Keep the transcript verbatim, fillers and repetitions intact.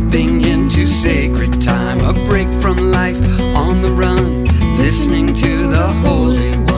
Dropping into sacred time, a break from life on the run, listening to the Holy One.